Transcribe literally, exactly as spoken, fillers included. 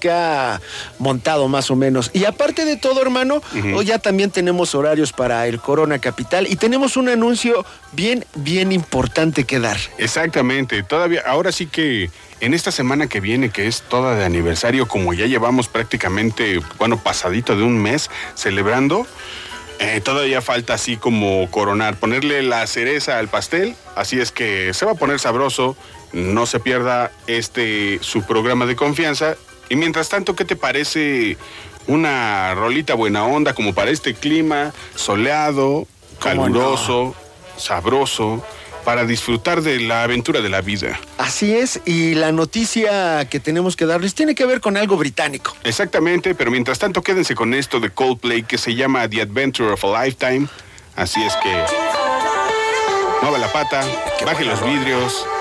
que ha montado más o menos. Y aparte de todo, hermano, uh-huh. hoy ya también tenemos horarios para el Corona Capital y tenemos un anuncio bien, bien importante que dar. Exactamente, todavía, ahora sí que en esta semana que viene, que es toda de aniversario, como ya llevamos prácticamente, bueno, pasadito de un mes celebrando, Eh, todavía falta así como coronar, ponerle la cereza al pastel, así es que se va a poner sabroso, no se pierda este su programa de confianza. Y mientras tanto, ¿qué te parece una rolita buena onda como para este clima soleado, caluroso, no? sabroso, para disfrutar de la aventura de la vida? Así es, y la noticia que tenemos que darles tiene que ver con algo británico. Exactamente, pero mientras tanto quédense con esto de Coldplay que se llama The Adventure of a Lifetime. Así es que mueva la pata, baje los vidrios